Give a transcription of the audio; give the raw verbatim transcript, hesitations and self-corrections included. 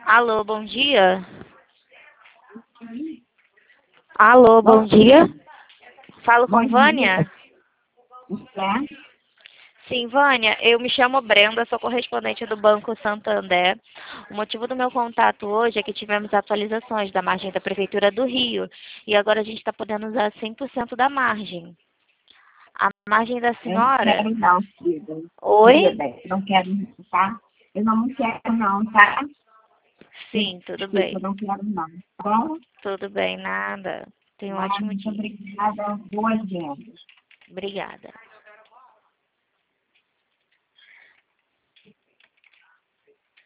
Alô, bom dia. Alô, bom dia. Falo com Bom Vânia? dia. Sim, Vânia, eu me chamo Brenda, sou correspondente do Banco Santander. O motivo do meu contato hoje é que tivemos atualizações da margem da Prefeitura do Rio e agora a gente está podendo usar cem por cento da margem. A margem da Eu não senhora... quero não, filho. Oi? Não quero não, tá? Eu não quero não, tá? Sim, tudo Desculpa, eu bem. não quero não. Tá bom? Tudo bem, nada. Tenha um Ah, ótimo muito dia. obrigada. Boas vendas. Obrigada.